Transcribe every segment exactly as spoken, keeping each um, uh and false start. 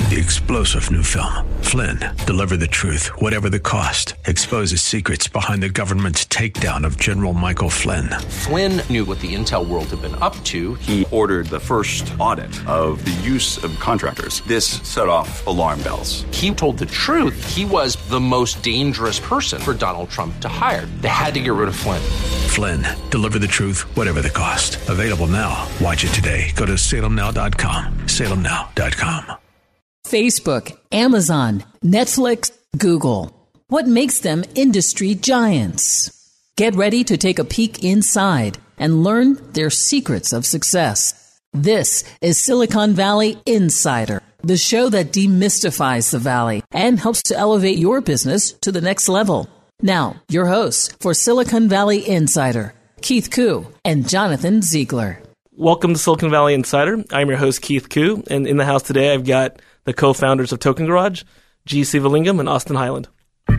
the explosive new film, Flynn, Deliver the Truth, Whatever the Cost, exposes secrets behind the government's takedown of General Michael Flynn. Flynn knew what the intel world had been up to. He ordered the first audit of the use of contractors. This set off alarm bells. He told the truth. He was the most dangerous person for Donald Trump to hire. They had to get rid of Flynn. Flynn, Deliver the Truth, Whatever the Cost. Available now. Watch it today. Go to salem now dot com. salem now dot com. Facebook, Amazon, Netflix, Google. What makes them industry giants? Get ready to take a peek inside and learn their secrets of success. This is Silicon Valley Insider, the show that demystifies the Valley and helps to elevate your business to the next level. Now, your hosts for Silicon Valley Insider, Keith Koo and Jonathan Ziegler. Welcome to Silicon Valley Insider. I'm your host, Keith Koo, and in the house today I've got the co-founders of Token Garage, G. Sivalingam and Austin Highland.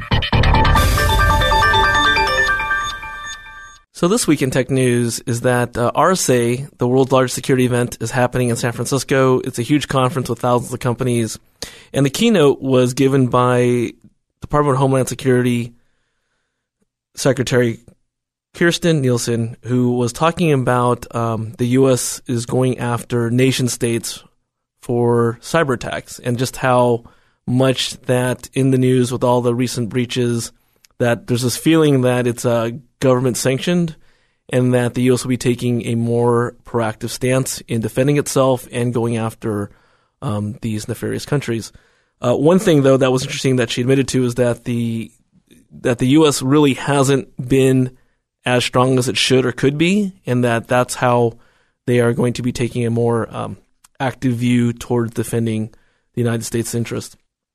So this week in tech news is that uh, R S A, the world's largest security event, is happening in San Francisco. It's a huge conference with thousands of companies, and the keynote was given by Department of Homeland Security Secretary Kirstjen Nielsen, who was talking about um, the U S is going after nation states for cyber attacks, and just how much that in the news with all the recent breaches, that there's this feeling that it's uh, government sanctioned and that the U S will be taking a more proactive stance in defending itself and going after um, these nefarious countries. Uh, one thing, though, that was interesting that she admitted to is that the that the U S really hasn't been as strong as it should or could be, and that that's how they are going to be taking a more um, active view towards defending the United States' interest.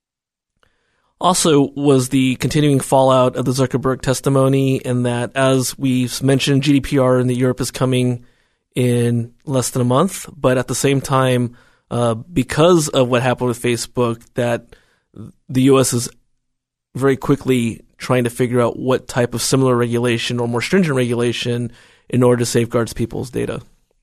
Also was the continuing fallout of the Zuckerberg testimony, and that, as we've mentioned, G D P R in the Europe is coming in less than a month, but at the same time, uh, because of what happened with Facebook, that the U S is very quickly trying to figure out what type of similar regulation or more stringent regulation in order to safeguard people's data.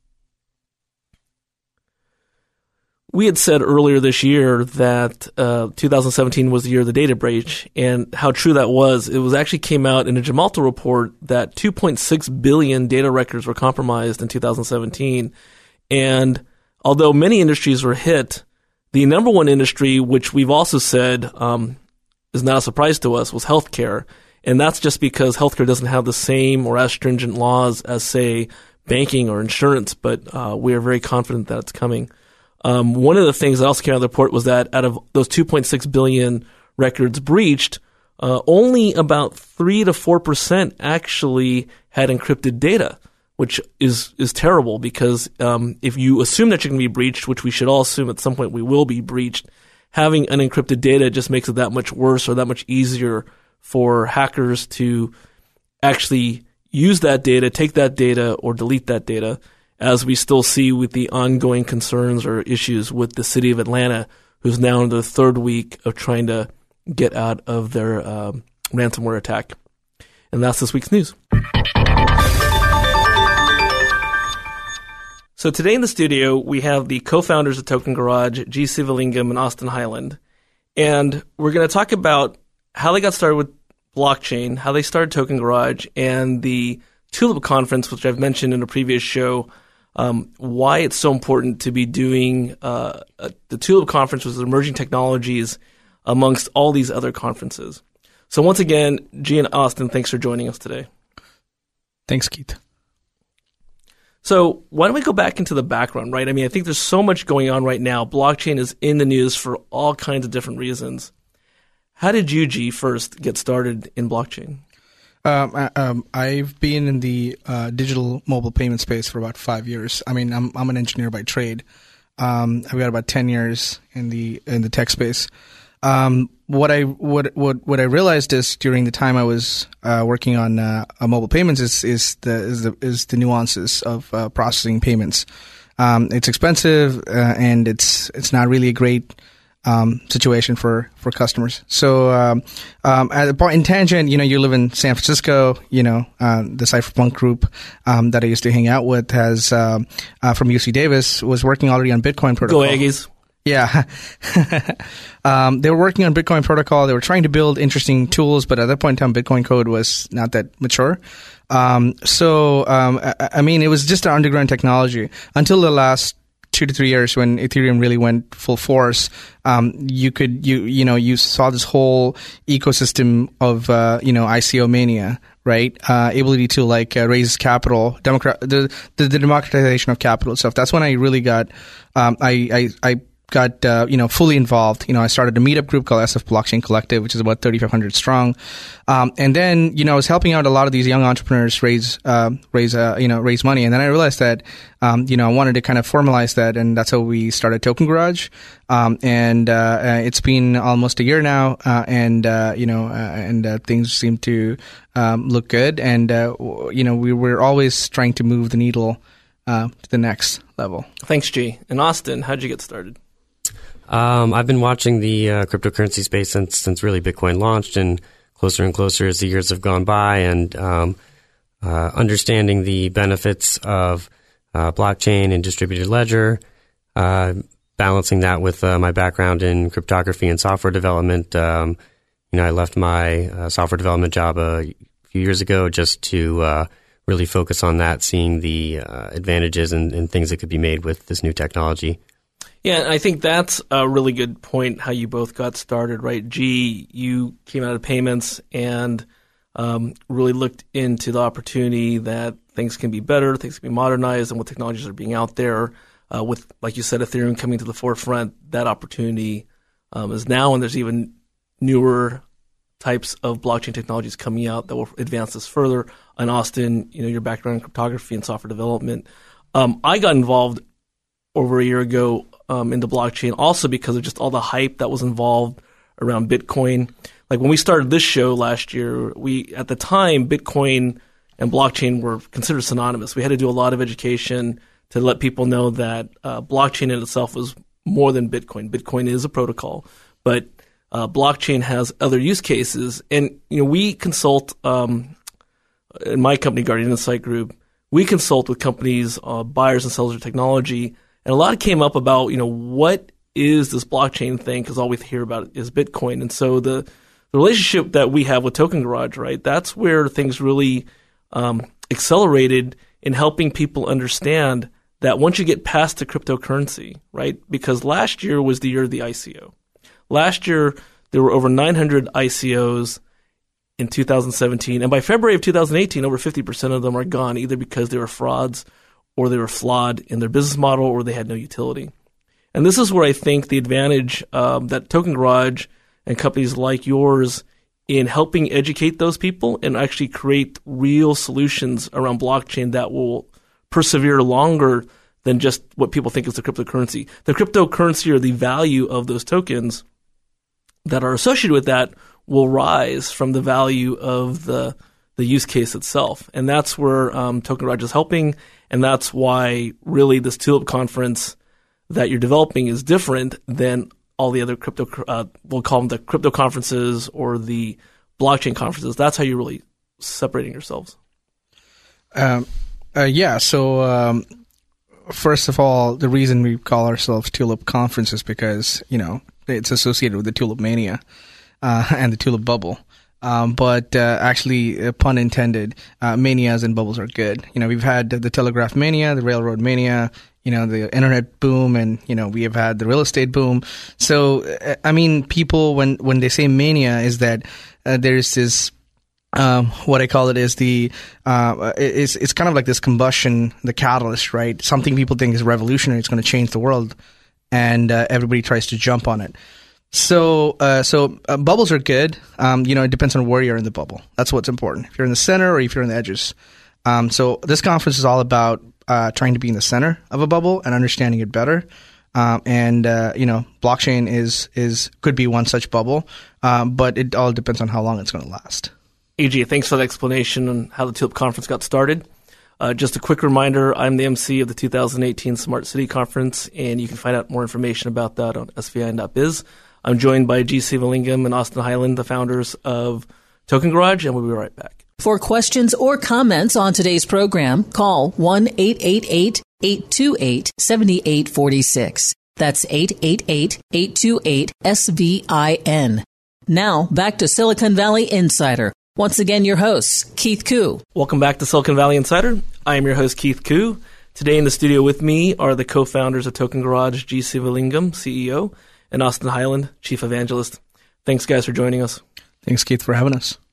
We had said earlier this year that uh, two thousand seventeen was the year of the data breach, and how true that was. It was actually came out in a Gemalto report that two point six billion data records were compromised in two thousand seventeen. And although many industries were hit, the number one industry, which we've also said um, is not a surprise to us, was healthcare. And that's just because healthcare doesn't have the same or as stringent laws as, say, banking or insurance, but uh, we are very confident that it's coming. Um, one of the things that also came out of the report was that out of those two point six billion records breached, uh, only about three to four percent actually had encrypted data, which is, is terrible because um, if you assume that you're going to be breached, which we should all assume at some point we will be breached, having unencrypted data just makes it that much worse or that much easier for hackers to actually use that data, take that data, or delete that data, as we still see with the ongoing concerns or issues with the city of Atlanta, who's now in the third week of trying to get out of their um, ransomware attack. And that's this week's news. So today in the studio, we have the co-founders of Token Garage, G. Sivalingam and Austin Highland. And we're going to talk about how they got started with blockchain, how they started Token Garage, and the Tulip Conference, which I've mentioned in a previous show, um, why it's so important to be doing uh, uh, the Tulip Conference with emerging technologies amongst all these other conferences. So once again, G and Austin, thanks for joining us today. Thanks, Keith. So why don't we go back into the background, right? I mean, I think there's so much going on right now. Blockchain is in the news for all kinds of different reasons. How did you, G, first get started in blockchain? Um, I, um, I've been in the uh, digital mobile payment space for about five years. I mean, I'm I'm an engineer by trade. Um, I've got about ten years in the in the tech space. Um, what I what what what I realized is during the time I was uh, working on uh, mobile payments is is the is the is the nuances of uh, processing payments. Um, it's expensive uh, and it's it's not really a great um, situation for, for customers. So um, um, at, in tangent, you know, you live in San Francisco. You know, uh, the Cypherpunk group um, that I used to hang out with has um, uh, from U C Davis was working already on Bitcoin protocol. Go Aggies. Yeah. um, they were working on Bitcoin protocol. They were trying to build interesting tools, but at that point in time, Bitcoin code was not that mature. Um, so, um, I, I mean, it was just an underground technology until the last two to three years when Ethereum really went full force. Um, you could, you, you know, you saw this whole ecosystem of, uh, you know, I C O mania, right? Uh, ability to like uh, raise capital, democrat, the, the, the democratization of capital stuff. That's when I really got, um, I, I, I, got, uh, you know, fully involved. You know, I started a meetup group called S F Blockchain Collective, which is about thirty-five hundred strong. Um, and then, you know, I was helping out a lot of these young entrepreneurs raise, uh, raise, uh, you know, raise money. And then I realized that, um, you know, I wanted to kind of formalize that. And that's how we started Token Garage. Um, and, uh, uh, it's been almost a year now. Uh, and, uh, you know, uh, and, uh, things seem to, um, look good. And, uh, you know, we were always trying to move the needle, uh, to the next level. Thanks, G. And Austin, how'd you get started? Um, I've been watching the uh, cryptocurrency space since since really Bitcoin launched, and closer and closer as the years have gone by, and um, uh, understanding the benefits of uh, blockchain and distributed ledger, uh, balancing that with uh, my background in cryptography and software development. Um, you know, I left my uh, software development job a few years ago just to uh, really focus on that, seeing the uh, advantages and, and things that could be made with this new technology. Yeah, and I think that's a really good point, how you both got started, right? G, you came out of payments and um, really looked into the opportunity that things can be better, things can be modernized, and what technologies are being out there. Uh, with, like you said, Ethereum coming to the forefront, that opportunity um, is now, and there's even newer types of blockchain technologies coming out that will advance this further. And Austin, you know, your background in cryptography and software development. Um, I got involved over a year ago Um, into blockchain, also because of just all the hype that was involved around Bitcoin. Like when we started this show last year, we at the time Bitcoin and blockchain were considered synonymous. We had to do a lot of education to let people know that uh, blockchain in itself was more than Bitcoin. Bitcoin is a protocol, but uh, blockchain has other use cases. And you know, we consult um, in my company, Guardian Insight Group. We consult with companies, uh, buyers and sellers of technology. And a lot came up about, you know, what is this blockchain thing? Because all we hear about is Bitcoin. And so the, the relationship that we have with Token Garage, right, that's where things really um, accelerated in helping people understand that once you get past the cryptocurrency, right, because last year was the year of the I C O. Last year, there were over nine hundred I C Os in two thousand seventeen. And by February of two thousand eighteen, over fifty percent of them are gone, either because they were frauds or they were flawed in their business model, or they had no utility. And this is where I think the advantage um, that Token Garage and companies like yours in helping educate those people and actually create real solutions around blockchain that will persevere longer than just what people think is the cryptocurrency. The cryptocurrency or the value of those tokens that are associated with that will rise from the value of the the use case itself. And that's where um, Token Garage is helping. And that's why really this Tulip conference that you're developing is different than all the other crypto, uh, we'll call them the crypto conferences or the blockchain conferences. That's how you're really separating yourselves. Um, uh, yeah. So um, first of all, the reason we call ourselves Tulip Conference is because, you know, it's associated with the Tulip Mania uh, and the Tulip Bubble. Um, but uh, actually, uh, pun intended, uh, manias and bubbles are good. You know, we've had the, the telegraph mania, the railroad mania, you know, the internet boom, and, you know, we have had the real estate boom. So, uh, I mean, people, when, when they say mania, is that uh, there's this, um, what I call it is the, uh, it's, it's kind of like this combustion, the catalyst, right? Something people think is revolutionary, it's going to change the world, and uh, everybody tries to jump on it. So, uh, so uh, bubbles are good. Um, you know, it depends on where you're in the bubble. That's what's important. If you're in the center or if you're in the edges. Um, so this conference is all about uh, trying to be in the center of a bubble and understanding it better. Um, and uh, you know, blockchain is is could be one such bubble, um, but it all depends on how long it's going to last. A J, thanks for the explanation on how the Tulip Conference got started. Uh, just a quick reminder, I'm the M C of the two thousand eighteen Smart City Conference, and you can find out more information about that on S V I N dot biz. I'm joined by G. Sivalingam and Austin Highland, the founders of Token Garage, and we'll be right back. For questions or comments on today's program, call one eight eight eight, eight two eight, seven eight four six. That's eight eight eight, eight two eight, S V I N. Now, back to Silicon Valley Insider. Once again, your host, Keith Koo. Welcome back to Silicon Valley Insider. I am your host, Keith Koo. Today in the studio with me are the co-founders of Token Garage, G. Sivalingam, C E O, and Austin Highland, Chief Evangelist. Thanks, guys, for joining us. Thanks, Keith, for having us.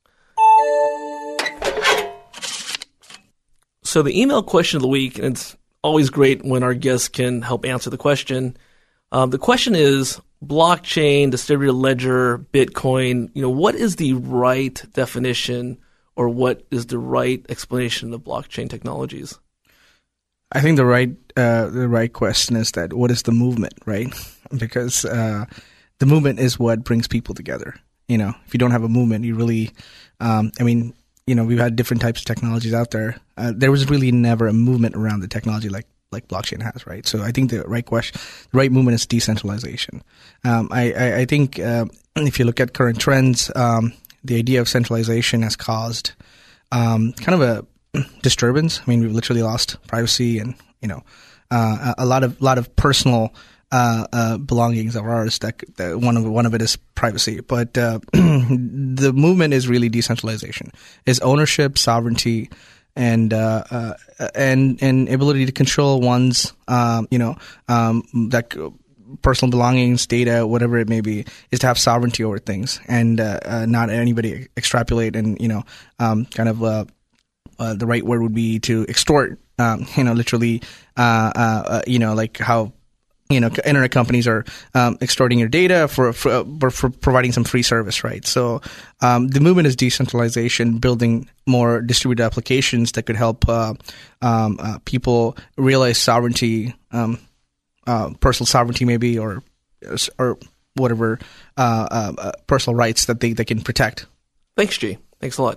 So the email question of the week, and it's always great when our guests can help answer the question. Um, the question is, blockchain, distributed ledger, Bitcoin, you know, what is the right definition or what is the right explanation of blockchain technologies? I think the right uh, the right question is that what is the movement, right? Because uh, the movement is what brings people together. You know, if you don't have a movement, you really, um, I mean, you know, we've had different types of technologies out there. Uh, there was really never a movement around the technology like like blockchain has, right? So I think the right question, the right movement is decentralization. Um, I, I, I think uh, if you look at current trends, um, the idea of centralization has caused um, kind of a disturbance. I mean, we've literally lost privacy and, you know, uh, a lot of lot of personal uh, uh, belongings of ours. That, that one of one of it is privacy, but uh, the movement is really decentralization. Is ownership, sovereignty, and uh, uh, and and ability to control one's um, you know um, that personal belongings, data, whatever it may be, is to have sovereignty over things and uh, uh, not anybody extrapolate and you know um, kind of. Uh, Uh, the right word would be to extort, um, you know, literally, uh, uh, uh, you know, like how, you know, internet companies are um, extorting your data for, for for providing some free service, right? So um, the movement is decentralization, building more distributed applications that could help uh, um, uh, people realize sovereignty, um, uh, personal sovereignty maybe, or or whatever uh, uh, personal rights that they, they can protect. Thanks, G. Thanks a lot.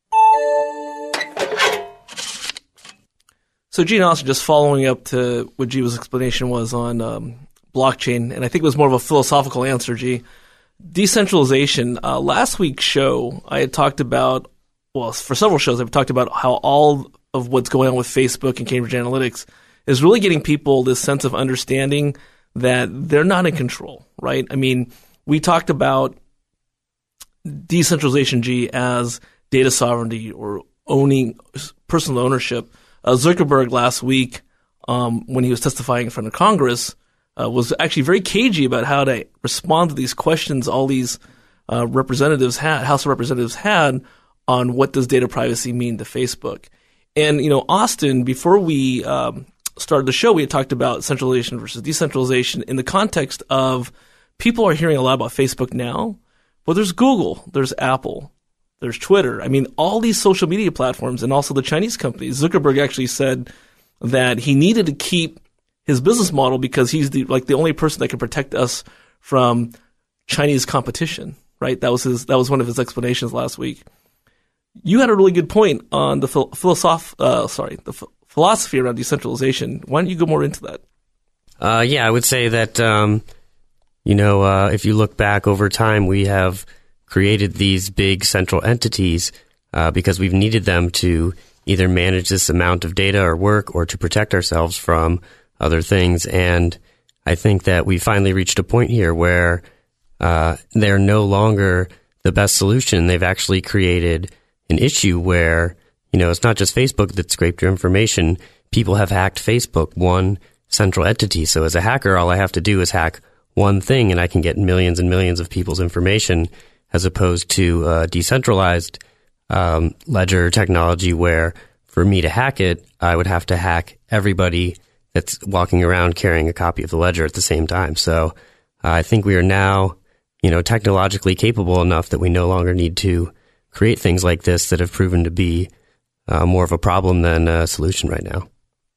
So G and Austin, just following up to what G's explanation was on um, blockchain, and I think it was more of a philosophical answer, G. Decentralization. Uh, last week's show, I had talked about, well, for several shows, I've talked about how all of what's going on with Facebook and Cambridge Analytics is really getting people this sense of understanding that they're not in control, right? I mean, we talked about decentralization, G, as data sovereignty or owning personal ownership. Uh, Zuckerberg last week, um, when he was testifying in front of Congress, uh, was actually very cagey about how to respond to these questions all these uh, representatives had, House of Representatives had on what does data privacy mean to Facebook. And, you know, Austin, before we um, started the show, we had talked about centralization versus decentralization in the context of people are hearing a lot about Facebook now, but there's Google, there's Apple. There's Twitter. I mean, all these social media platforms and also the Chinese companies. Zuckerberg actually said that he needed to keep his business model because he's the like the only person that can protect us from Chinese competition, right? That was his. That was one of his explanations last week. You had a really good point on the philosoph- uh, sorry, the f- philosophy around decentralization. Why don't you go more into that? Uh, yeah, I would say that um, you know uh, if you look back over time, we have created these big central entities uh, because we've needed them to either manage this amount of data or work or to protect ourselves from other things. And I think that we finally reached a point here where uh, they're no longer the best solution. They've actually created an issue where, you know, it's not just Facebook that scraped your information. People have hacked Facebook, one central entity. So as a hacker, all I have to do is hack one thing and I can get millions and millions of people's information, as opposed to uh, decentralized um, ledger technology where for me to hack it, I would have to hack everybody that's walking around carrying a copy of the ledger at the same time. So uh, I think we are now, you know, technologically capable enough that we no longer need to create things like this that have proven to be uh, more of a problem than a solution right now.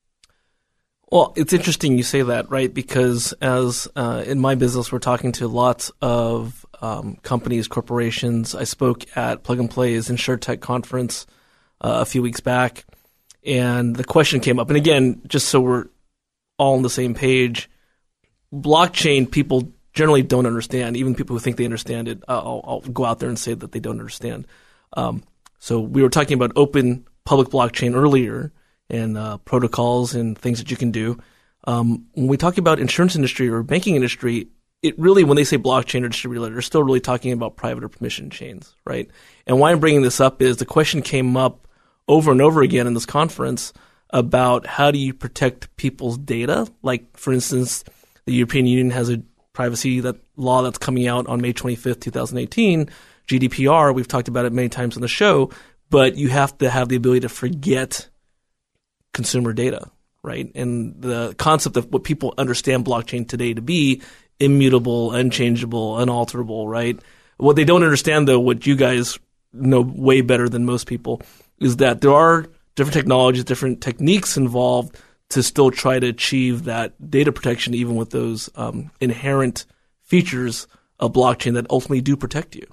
Well, it's interesting you say that, right? Because as uh, in my business, we're talking to lots of um, companies, corporations. I spoke at Plug and Play's InsurTech conference uh, a few weeks back, and the question came up. And again, just so we're all on the same page, blockchain people generally don't understand. Even people who think they understand it, I'll, I'll go out there and say that they don't understand. Um, so we were talking about open public blockchain earlier, and uh, protocols and things that you can do. Um, when we talk about insurance industry or banking industry, it really, when they say blockchain or distributed ledger, they're still really talking about private or permission chains, right? And why I'm bringing this up is the question came up over and over again in this conference about how do you protect people's data? Like, for instance, the European Union has a privacy that law that's coming out on May twenty-fifth, twenty eighteen, G D P R. We've talked about it many times on the show, but you have to have the ability to forget consumer data, right? And the concept of what people understand blockchain today to be immutable, unchangeable, unalterable, right? What they don't understand, though, what you guys know way better than most people, is that there are different technologies, different techniques involved to still try to achieve that data protection, even with those um, inherent features of blockchain that ultimately do protect you.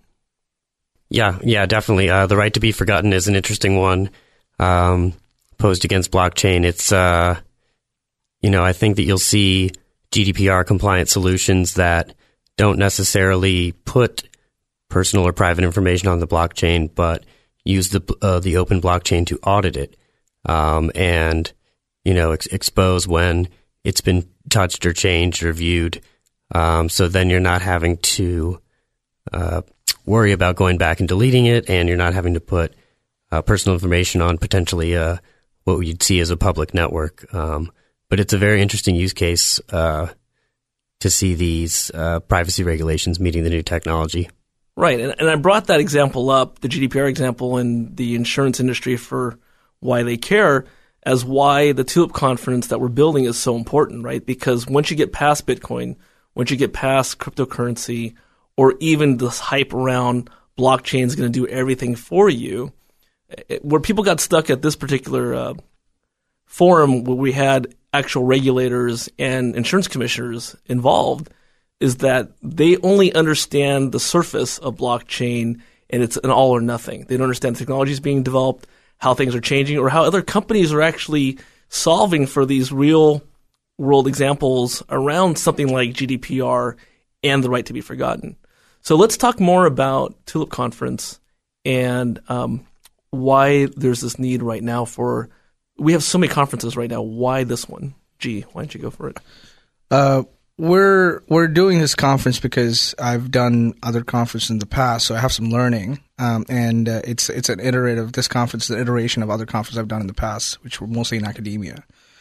Yeah, yeah, definitely. Uh, the right to be forgotten is an interesting one um, posed against blockchain. It's, uh, you know, I think that you'll see G D P R compliant solutions that don't necessarily put personal or private information on the blockchain, but use the uh, the open blockchain to audit it, um, and you know ex- expose when it's been touched or changed or viewed. Um, so then you're not having to uh, worry about going back and deleting it, and you're not having to put uh, personal information on potentially uh, what you'd see as a public network. Um, but it's a very interesting use case uh, to see these uh, privacy regulations meeting the new technology. Right, and, and I brought that example up, the G D P R example in the insurance industry for why they care, as why the Tulip conference that we're building is so important, right? Because once you get past Bitcoin, once you get past cryptocurrency, or even this hype around blockchain is going to do everything for you, it, where people got stuck at this particular uh, forum where we had actual regulators and insurance commissioners involved, is that they only understand the surface of blockchain, and it's an all or nothing. They don't understand the technologies being developed, how things are changing, or how other companies are actually solving for these real world examples around something like G D P R and the right to be forgotten. So let's talk more about Tulip Conference and um, why there's this need right now for, we have so many conferences right now. Why this one? G, why don't you go for it? Uh, We're we're doing this conference because I've done other conferences in the past, so I have some learning. Um, and uh, it's it's an iterative. This conference is an iteration of other conferences I've done in the past, which were mostly in academia.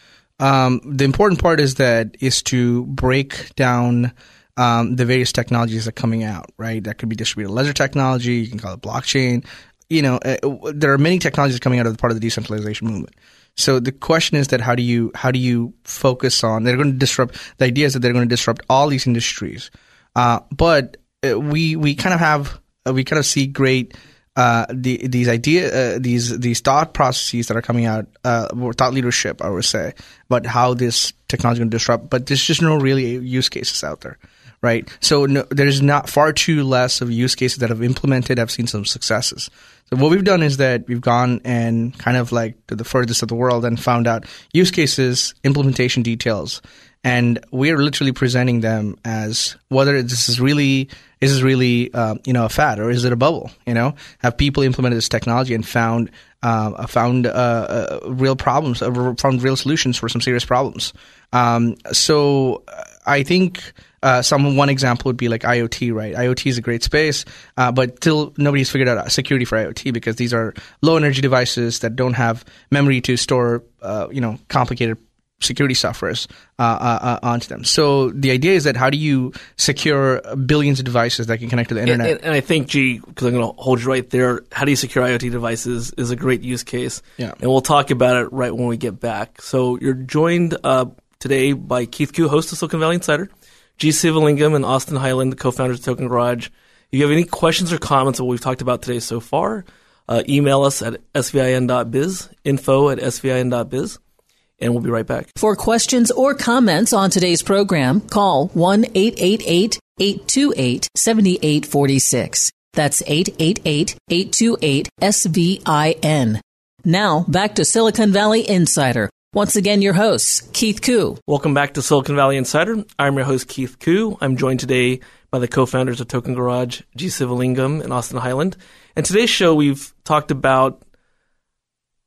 Um, the important part is that is to break down um, the various technologies that are coming out. Right, that could be distributed ledger technology. You can call it blockchain. You know, uh, there are many technologies coming out of the part of the decentralization movement. So the question is that how do you how do you focus on? They're going to disrupt. The idea is that they're going to disrupt all these industries, uh, but uh, we we kind of have uh, we kind of see great uh, the, these idea uh, these these thought processes that are coming out, uh, or thought leadership, I would say, about how this technology is going to disrupt. But there's just no really use cases out there, right? So no, there's not far too less of use cases that have implemented. I've seen some successes. So what we've done is that we've gone and kind of like to the furthest of the world and found out use cases, implementation details, and we are literally presenting them as whether this is really is this really uh, you know a fad or is it a bubble? You know, have people implemented this technology and found uh, found uh, uh, real problems, uh, found real solutions for some serious problems. Um, so I think. Uh, some one example would be like IoT, right? IoT is a great space, uh, but still nobody's figured out security for IoT because these are low energy devices that don't have memory to store, uh, you know, complicated security softwares uh, uh, onto them. So the idea is that how do you secure billions of devices that can connect to the internet? And, and, and I think, G, because I'm going to hold you right there, how do you secure IoT devices is a great use case. Yeah. And we'll talk about it right when we get back. So you're joined uh, today by Keith Koo, host of Silicon Valley Insider, G. Sivalingam and Austin Highland, the co-founders of Token Garage. If you have any questions or comments on what we've talked about today so far, uh, email us at s v i n dot biz, info at s v i n dot biz, and we'll be right back. For questions or comments on today's program, call one eight eight eight, eight two eight, seven eight four six. That's eight eight eight, eight two eight, S V I N. Now, back to Silicon Valley Insider. Once again, your host, Keith Koo. Welcome back to Silicon Valley Insider. I'm your host, Keith Koo. I'm joined today by the co-founders of Token Garage, G. Sivalingam and Austin Highland. And today's show, we've talked about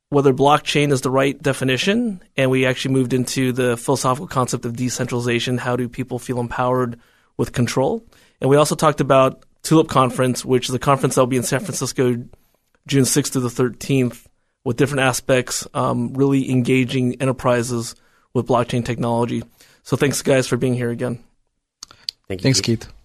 whether blockchain is the right definition, and we actually moved into the philosophical concept of decentralization. How do people feel empowered with control? And we also talked about Tulip Conference, which is a conference that will be in San Francisco June sixth through the thirteenth, with different aspects, um, really engaging enterprises with blockchain technology. So thanks, guys, for being here again. Thank you, Thanks, Keith. Keith.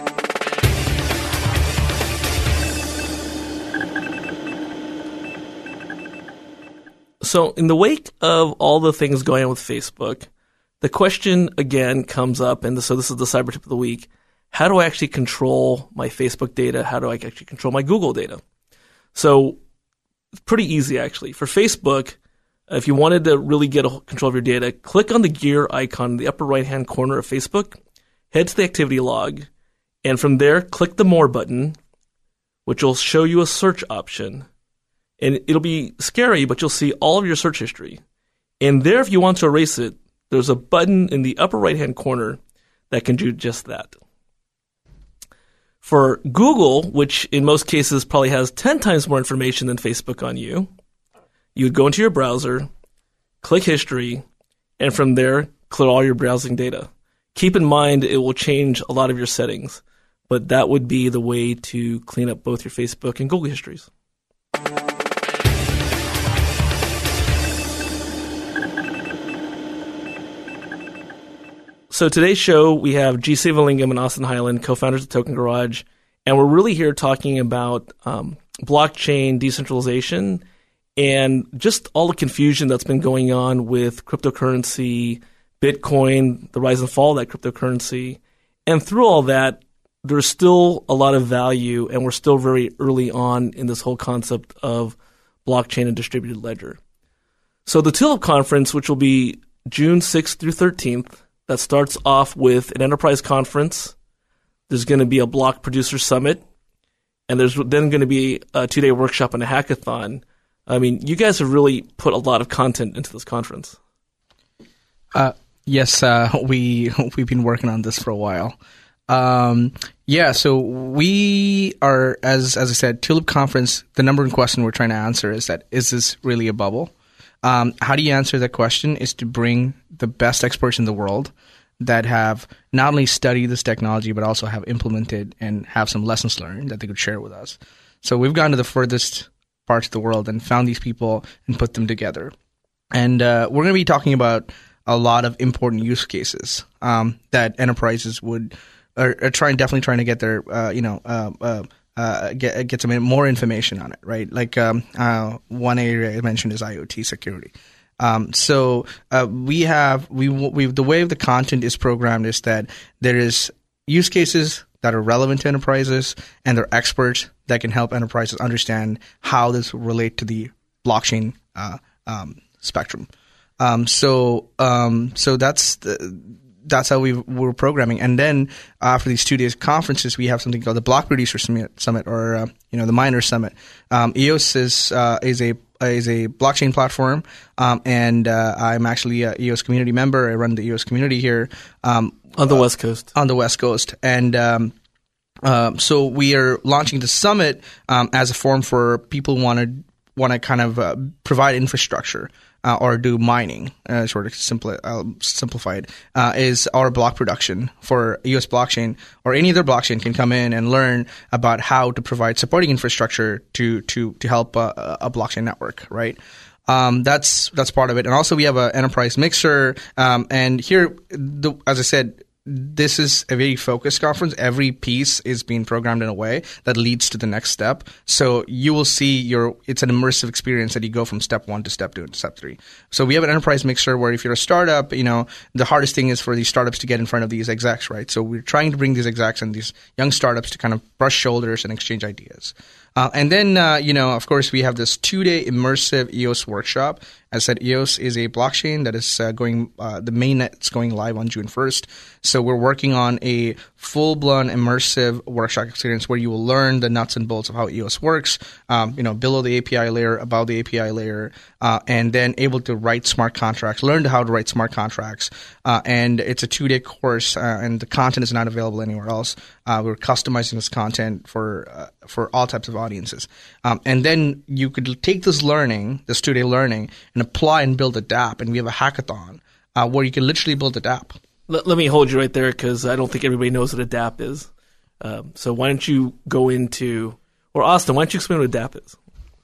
So in the wake of all the things going on with Facebook, the question again comes up, and so this is the cyber tip of the week. How do I actually control my Facebook data? How do I actually control my Google data? So it's pretty easy, actually. For Facebook, if you wanted to really get a control of your data, click on the gear icon in the upper right-hand corner of Facebook, head to the activity log, and from there, click the More button, which will show you a search option. And it'll be scary, but you'll see all of your search history. And there, if you want to erase it, there's a button in the upper right-hand corner that can do just that. For Google, which in most cases probably has ten times more information than Facebook on you, you would go into your browser, click History, and from there, clear all your browsing data. Keep in mind, it will change a lot of your settings, but that would be the way to clean up both your Facebook and Google histories. So today's show, we have G. Sivalingam and Austin Hyland, co-founders of Token Garage, and we're really here talking about um, blockchain decentralization and just all the confusion that's been going on with cryptocurrency, Bitcoin, the rise and fall of that cryptocurrency. And through all that, there's still a lot of value, and we're still very early on in this whole concept of blockchain and distributed ledger. So the Tulip Conference, which will be June sixth through thirteenth, that starts off with an enterprise conference. There's going to be a block producer summit, and there's then going to be a two-day workshop and a hackathon. I mean, you guys have really put a lot of content into this conference. Uh, yes, uh, we we've been working on this for a while. Um, yeah, so we are, as as I said, Tulip Conference. The number one question we're trying to answer is that: is this really a bubble? Um, how do you answer that question? Is to bring the best experts in the world that have not only studied this technology, but also have implemented and have some lessons learned that they could share with us. So we've gone to the furthest parts of the world and found these people and put them together. And uh, we're going to be talking about a lot of important use cases um, that enterprises would are, are trying, definitely trying to get their, uh, you know, uh, uh, Uh, get get some more information on it, right? Like um, uh, one area I mentioned is IoT security. Um, so uh, we have we we the way the content is programmed is that there is use cases that are relevant to enterprises, and there are experts that can help enterprises understand how this will relate to the blockchain uh, um, spectrum. Um, so um, so that's the. That's how we were programming. And then after these two days conferences, we have something called the Block Producer Summit, or uh, you know, the Miner Summit. Um, E O S is uh, is a is a blockchain platform, um, and uh, I'm actually a E O S community member. I run the E O S community here um, on the uh, West Coast. On the West Coast, and um, uh, so we are launching the summit um, as a forum for people who want to want to kind of uh, provide infrastructure. Uh, or do mining, uh, sort of simpli- uh, simplified, uh, is our block production for U S blockchain, or any other blockchain can come in and learn about how to provide supporting infrastructure to to to help uh, a blockchain network, right? Um, that's that's part of it, and also we have an enterprise mixer, um, and here, the, as I said, this is a very focused conference. Every piece is being programmed in a way that leads to the next step. So you will see your, it's an immersive experience that you go from step one to step two and step three. So we have an enterprise mixer where if you're a startup, you know, the hardest thing is for these startups to get in front of these execs, right? So we're trying to bring these execs and these young startups to kind of brush shoulders and exchange ideas. Uh, and then, uh, you know, of course, we have this two-day immersive E O S workshop. As I said, E O S is a blockchain that is uh, going, uh, the mainnet's going live on June first. So we're working on a full-blown immersive workshop experience where you will learn the nuts and bolts of how E O S works, um, you know, below the A P I layer, above the A P I layer, uh, and then able to write smart contracts, learn how to write smart contracts. Uh, and it's a two-day course, uh, and the content is not available anywhere else. Uh, we're customizing this content for uh, for all types of audiences. Um, and then you could take this learning, this two-day learning, and apply and build a dApp. And we have a hackathon uh, where you can literally build a dApp. Let, let me hold you right there because I don't think everybody knows what a dApp is. Um, so why don't you go into, or Austin, why don't you explain what a dApp is?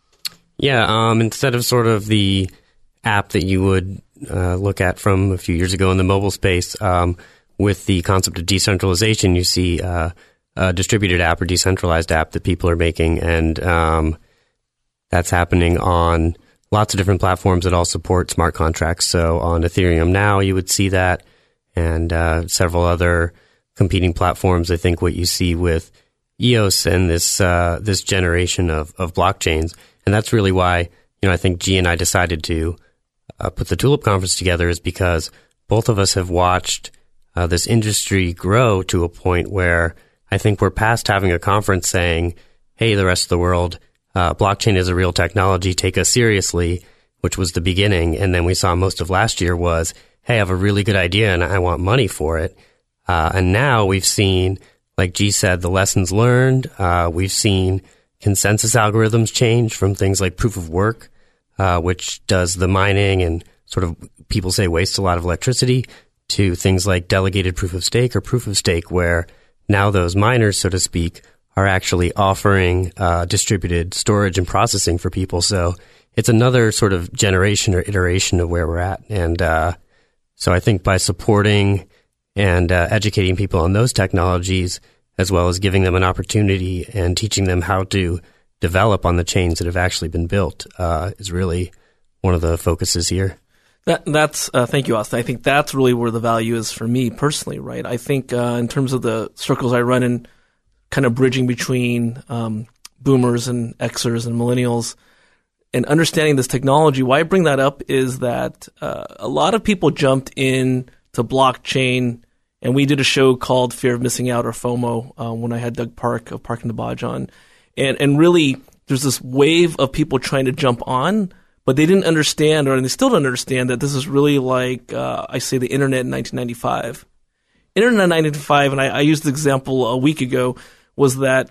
Yeah, um, instead of sort of the app that you would uh, look at from a few years ago in the mobile space, um, with the concept of decentralization, you see uh, a distributed app or decentralized app that people are making, and um, that's happening on lots of different platforms that all support smart contracts. So on Ethereum now, you would see that, and uh, several other competing platforms. I think what you see with E O S and this uh, this generation of, of blockchains, and that's really why, you know, I think G and I decided to uh, put the Tulip Conference together, is because both of us have watched uh, this industry grow to a point where I think we're past having a conference saying, hey, the rest of the world, uh, blockchain is a real technology, take us seriously, which was the beginning. And then we saw most of last year was, hey, I have a really good idea and I want money for it. Uh, and now we've seen, like G said, the lessons learned. Uh, we've seen consensus algorithms change from things like proof of work, uh, which does the mining and sort of, people say, wastes a lot of electricity, to things like delegated proof of stake or proof of stake, where now those miners, so to speak, are actually offering uh, distributed storage and processing for people. So it's another sort of generation or iteration of where we're at. And uh, so I think by supporting and uh, educating people on those technologies, as well as giving them an opportunity and teaching them how to develop on the chains that have actually been built, uh, is really one of the focuses here. That, that's uh, thank you, Austin. I think that's really where the value is for me personally, right? I think uh, in terms of the circles I run in, kind of bridging between um, boomers and Xers and millennials, and understanding this technology. Why I bring that up is that uh, a lot of people jumped in to blockchain, and we did a show called Fear of Missing Out, or FOMO, uh, when I had Doug Park of Park and Debaj on. And, and really, there's this wave of people trying to jump on, but they didn't understand, or they still don't understand, that this is really like, uh, I say, the internet in nineteen ninety-five. Internet in nineteen ninety-five, and I, I used the example a week ago, was that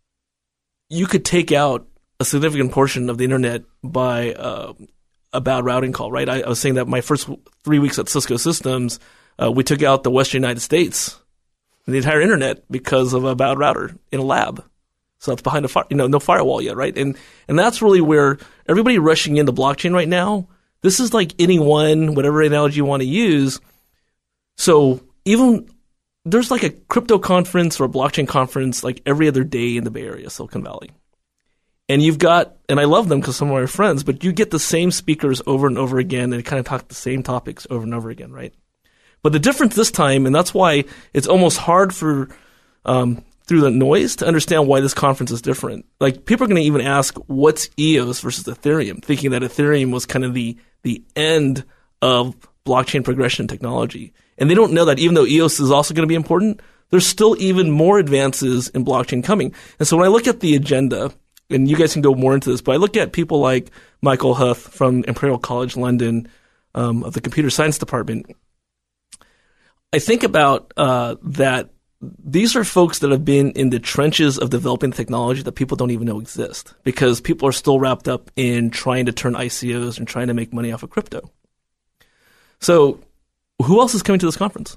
you could take out a significant portion of the internet by uh, a bad routing call, right? I, I was saying that my first three weeks at Cisco Systems, uh, we took out the Western United States, the entire internet, because of a bad router in a lab. So that's behind a fire, you know, no firewall yet, right? And and that's really where everybody rushing into blockchain right now. This is like anyone, whatever analogy you want to use. So even there's like a crypto conference or a blockchain conference like every other day in the Bay Area, Silicon Valley. And you've got, and I love them because some of my friends, but you get the same speakers over and over again, and they kind of talk the same topics over and over again, right? But the difference this time, and that's why it's almost hard for, um, through the noise, to understand why this conference is different. Like, people are going to even ask, what's E O S versus Ethereum, thinking that Ethereum was kind of the the end of blockchain progression technology. And they don't know that even though E O S is also going to be important, there's still even more advances in blockchain coming. And so when I look at the agenda, and you guys can go more into this, but I look at people like Michael Huth from Imperial College London, um, of the computer science department. I think about uh, that these are folks that have been in the trenches of developing technology that people don't even know exist, because people are still wrapped up in trying to turn I C Os and trying to make money off of crypto. So who else is coming to this conference?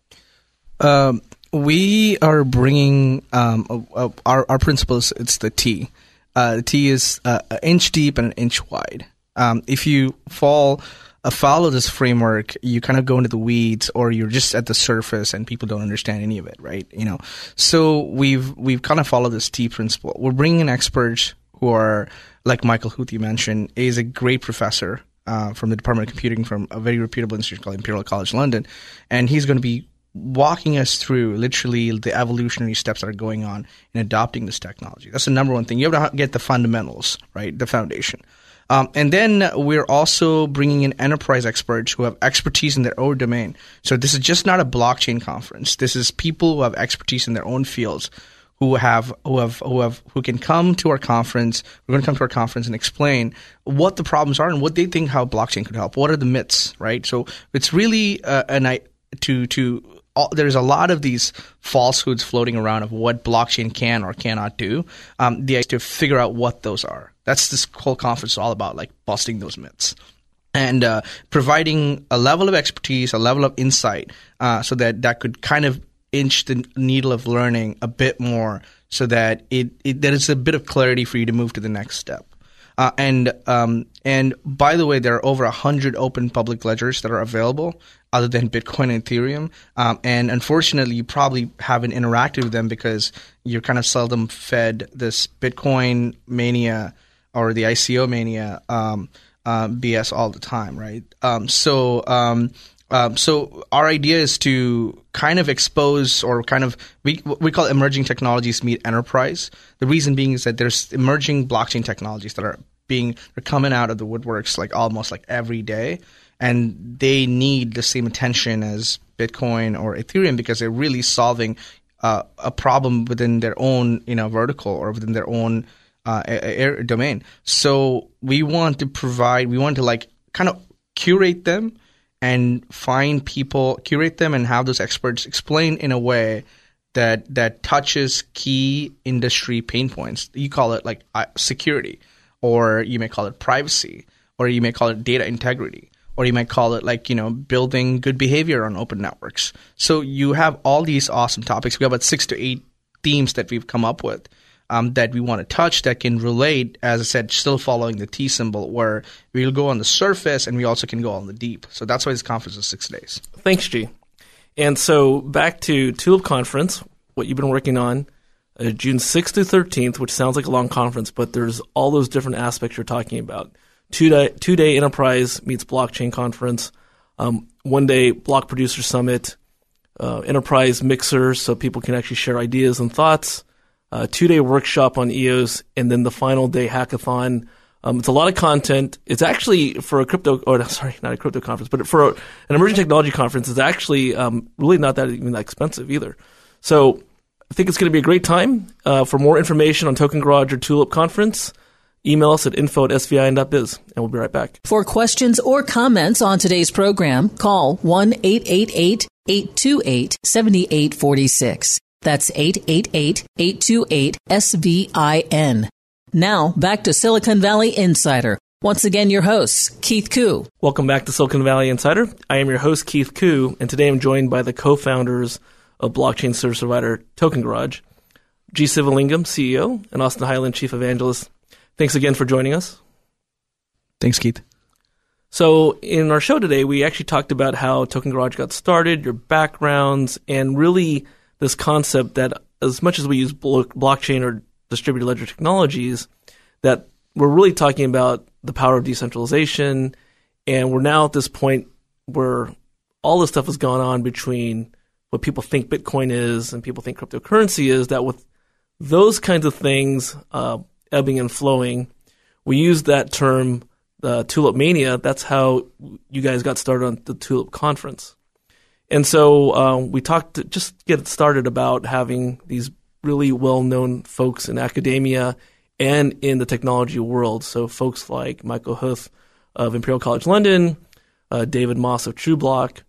Um, we are bringing um, uh, our, our principles. It's the T. Uh, the T is uh, an inch deep and an inch wide. Um, if you fall afoul of this framework, you kind of go into the weeds, or you're just at the surface and people don't understand any of it, right? You know, so we've we've kind of followed this T principle. We're bringing in experts who are like Michael Huth, you mentioned, is a great professor uh, from the Department of Computing from a very reputable institution called Imperial College London, and he's going to be walking us through literally the evolutionary steps that are going on in adopting this technology. That's the number one thing. You have to get the fundamentals, right? The foundation. Um, and then we're also bringing in enterprise experts who have expertise in their own domain. So this is just not a blockchain conference. This is people who have expertise in their own fields, who have who have who have who can come to our conference. We're going to come to our conference and explain what the problems are and what they think how blockchain could help. What are the myths, right? So it's really uh, an to to all, there's a lot of these falsehoods floating around of what blockchain can or cannot do. Um, the idea to figure out what those are. That's this whole conference is all about, like busting those myths. And uh, providing a level of expertise, a level of insight, uh, so that that could kind of inch the needle of learning a bit more, so that it, it there is a bit of clarity for you to move to the next step. Uh, and um, and by the way, there are over a hundred open public ledgers that are available, other than Bitcoin and Ethereum. Um, and unfortunately, you probably haven't interacted with them because you're kind of seldom fed this Bitcoin mania or the I C O mania. Um, Uh, B S all the time, right? Um, so, um, um, so our idea is to kind of expose, or kind of we we call it emerging technologies meet enterprise. The reason being is that there's emerging blockchain technologies that are being are coming out of the woodworks like almost like every day, and they need the same attention as Bitcoin or Ethereum because they're really solving uh, a problem within their own, you know, vertical or within their own Uh, air domain. So we want to provide, we want to like kind of curate them and find people, curate them and have those experts explain in a way that that touches key industry pain points. You call it like uh, security, or you may call it privacy, or you may call it data integrity, or you might call it like, you know, building good behavior on open networks. So you have all these awesome topics. We have about six to eight themes that we've come up with. Um, that we want to touch that can relate, as I said, still following the T symbol, where we'll go on the surface and we also can go on the deep. So that's why this conference is six days. Thanks, G. And so back to Tulip Conference, what you've been working on, uh, June sixth through thirteenth, which sounds like a long conference, but there's all those different aspects you're talking about. Two-day, two-day enterprise meets blockchain conference, um, one-day block producer summit, uh, enterprise mixer so people can actually share ideas and thoughts, Uh, two-day workshop on E O S, and then the final day hackathon. Um, it's a lot of content. It's actually for a crypto, or no, sorry, not a crypto conference, but for a, an emerging technology conference, it's actually um, really not that even that expensive either. So I think it's going to be a great time. Uh, for more information on Token Garage or Tulip Conference, email us at info at s v i n dot biz, and we'll be right back. For questions or comments on today's program, call one eight eight eight, eight two eight, seven eight four six. That's eight eight eight, eight two eight, S V I N. Now, back to Silicon Valley Insider. Once again, your host, Keith Koo. Welcome back to Silicon Valley Insider. I am your host, Keith Koo, and today I'm joined by the co-founders of blockchain service provider Token Garage, G. Sivalingam, C E O, and Austin Highland, Chief Evangelist. Thanks again for joining us. Thanks, Keith. So in our show today, we actually talked about how Token Garage got started, your backgrounds, and really this concept that as much as we use blo- blockchain or distributed ledger technologies, that we're really talking about the power of decentralization. And we're now at this point where all this stuff has gone on between what people think Bitcoin is and people think cryptocurrency is, that with those kinds of things uh, ebbing and flowing, we use that term, uh, Tulip Mania. That's how you guys got started on the Tulip Conference. And so uh, we talked to just get started about having these really well-known folks in academia and in the technology world. So folks like Michael Huth of Imperial College London, uh, David Moss of TrueBlock.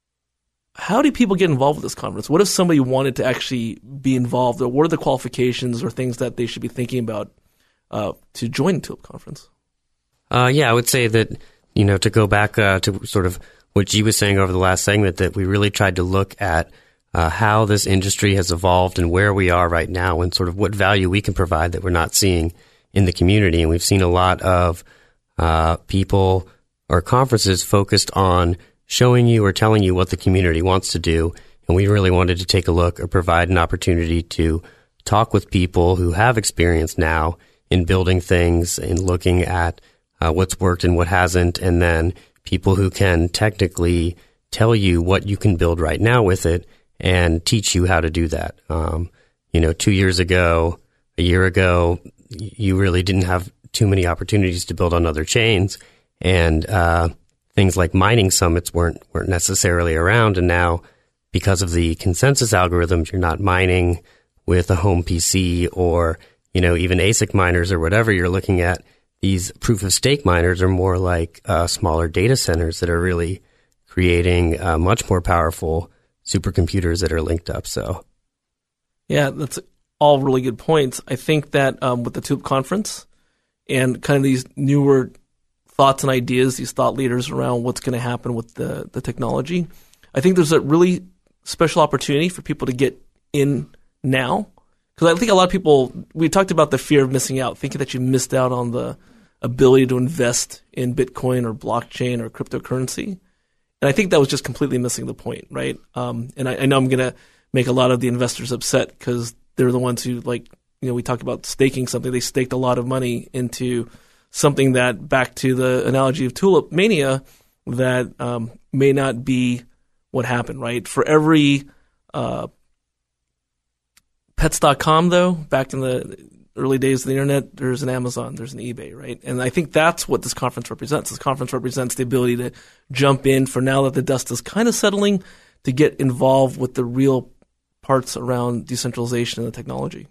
How do people get involved with this conference? What if somebody wanted to actually be involved, or what are the qualifications or things that they should be thinking about uh, to join the Tulip Conference? Uh, yeah, I would say that, you know, to go back uh, to sort of what G was saying over the last segment, that we really tried to look at uh, how this industry has evolved and where we are right now and sort of what value we can provide that we're not seeing in the community. And we've seen a lot of uh, people or conferences focused on showing you or telling you what the community wants to do. And we really wanted to take a look or provide an opportunity to talk with people who have experience now in building things and looking at uh, what's worked and what hasn't, and then people who can technically tell you what you can build right now with it and teach you how to do that. Um, you know, two years ago, a year ago, you really didn't have too many opportunities to build on other chains, and uh, things like mining summits weren't weren't necessarily around. And now, because of the consensus algorithms, you're not mining with a home P C or, you know, even A S I C miners or whatever you're looking at. These proof-of-stake miners are more like uh, smaller data centers that are really creating uh, much more powerful supercomputers that are linked up. So, yeah, that's all really good points. I think that um, with the TULIP conference and kind of these newer thoughts and ideas, these thought leaders around what's going to happen with the, the technology, I think there's a really special opportunity for people to get in now. Because I think a lot of people, we talked about the fear of missing out, thinking that you missed out on the ability to invest in Bitcoin or blockchain or cryptocurrency. And I think that was just completely missing the point, right? Um, and I, I know I'm going to make a lot of the investors upset because they're the ones who, like, you know, we talk about staking something. They staked a lot of money into something that, back to the analogy of Tulip Mania, that um, may not be what happened, right? For every uh, pets dot com, though, back in the early days of the internet, there's an Amazon, there's an eBay, right? And I think that's what this conference represents. This conference represents the ability to jump in for now that the dust is kind of settling, to get involved with the real parts around decentralization and the technology.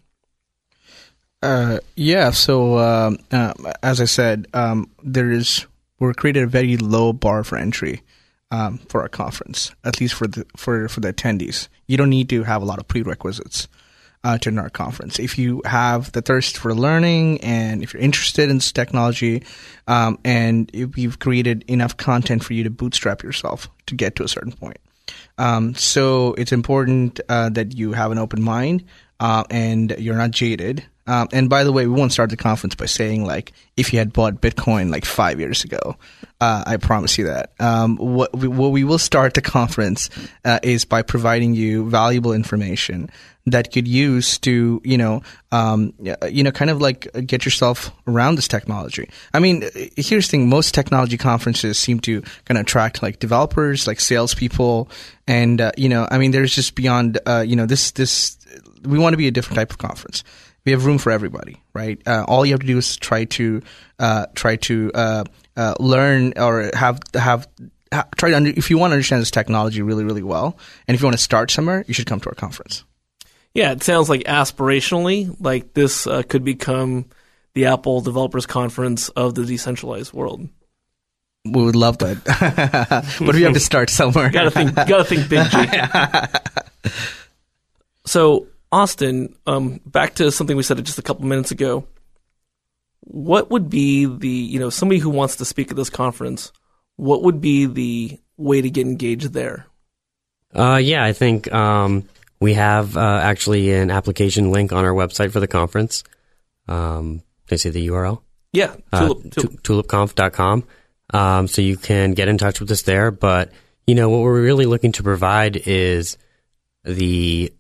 Uh, yeah. So um, uh, as I said, um, there is we're created a very low bar for entry um, for our conference, at least for the for for the attendees. You don't need to have a lot of prerequisites Uh, to our conference. If you have the thirst for learning and if you're interested in this technology, um, and if you've created enough content for you to bootstrap yourself to get to a certain point. Um, so it's important uh, that you have an open mind uh, and you're not jaded. Um, and by the way, we won't start the conference by saying, like, if you had bought Bitcoin like five years ago. Uh, I promise you that. Um, what, we, what we will start the conference uh, is by providing you valuable information that could use to, you know, um, you know, kind of like get yourself around this technology. I mean, here's the thing: most technology conferences seem to kind of attract like developers, like salespeople, and uh, you know, I mean, there's just beyond, uh, you know, this this. We want to be a different type of conference. We have room for everybody, right? Uh, all you have to do is try to uh, try to uh, uh, learn or have have. ha- try to under, if you want to understand this technology really, really well, and if you want to start somewhere, you should come to our conference. Yeah, it sounds like aspirationally, like this uh, could become the Apple Developers Conference of the decentralized world. We would love that, but we have to start somewhere. gotta think, gotta think big, G. So, Austin, um, back to something we said just a couple minutes ago. What would be the, you know, somebody who wants to speak at this conference? What would be the way to get engaged there? Uh, yeah, I think um, we have uh, actually an application link on our website for the conference. Um, did I say the U R L? Yeah, tulip, uh, tulip. tulip conf dot com. Um, so you can get in touch with us there. But, you know, what we're really looking to provide is the,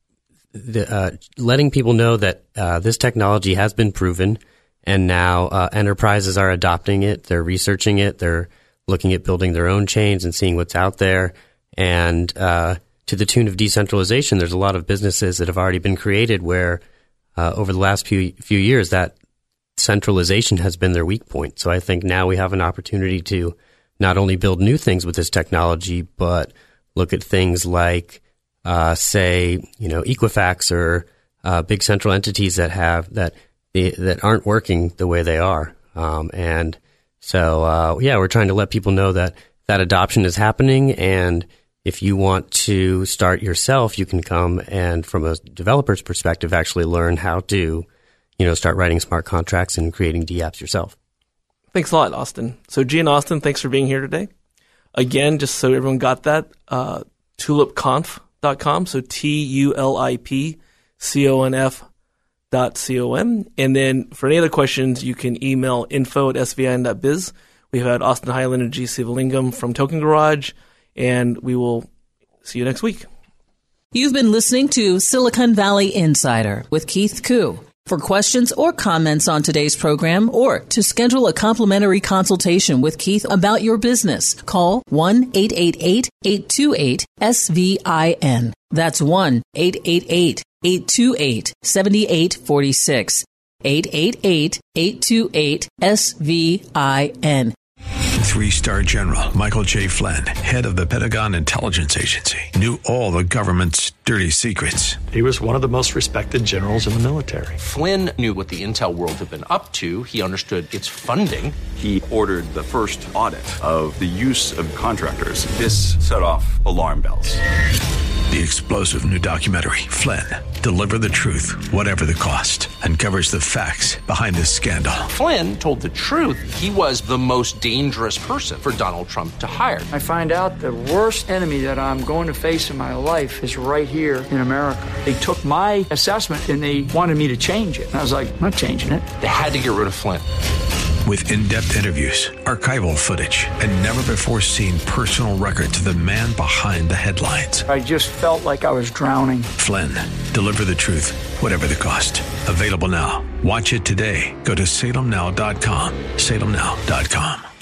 the uh, letting people know that uh, this technology has been proven, and now uh, enterprises are adopting it. They're researching it. They're looking at building their own chains and seeing what's out there. And uh, to the tune of decentralization, there's a lot of businesses that have already been created where uh, over the last few few years that centralization has been their weak point. So I think now we have an opportunity to not only build new things with this technology, but look at things like, uh, say, you know, Equifax or uh, big central entities that have that that aren't working the way they are. Um, and so, uh, yeah, we're trying to let people know that that adoption is happening. And if you want to start yourself, you can come and, from a developer's perspective, actually learn how to, you know, start writing smart contracts and creating D apps yourself. Thanks a lot, Austin. So, G and Austin, thanks for being here today. Again, just so everyone got that, uh, tulip conf dot com. So T U L I P C O N F dot C O M. And then for any other questions, you can email info at S V I N dot biz. We've had Austin Highland and G. Sivalingam from Token Garage, and we will see you next week. You've been listening to Silicon Valley Insider with Keith Koo. For questions or comments on today's program, or to schedule a complimentary consultation with Keith about your business, call one eight eight eight, eight two eight, S V I N. That's one eight eight eight, eight two eight, seven eight four six. eight eight eight, eight two eight, S V I N. Three-star General Michael J. Flynn, head of the Pentagon Intelligence Agency, knew all the government's dirty secrets. He was one of the most respected generals in the military. Flynn knew what the intel world had been up to. He understood its funding. He ordered the first audit of the use of contractors. This set off alarm bells. The explosive new documentary, Flynn, Deliver the Truth, Whatever the Cost, uncovers the facts behind this scandal. Flynn told the truth. He was the most dangerous person for Donald Trump to hire. I find out the worst enemy that I'm going to face in my life is right here in America. They took my assessment and they wanted me to change it. And I was like, I'm not changing it. They had to get rid of Flynn. With in-depth interviews, archival footage, and never-before-seen personal records of the man behind the headlines. I just felt like I was drowning. Flynn, Deliver the Truth, Whatever the Cost. Available now. Watch it today. Go to salem now dot com. salem now dot com.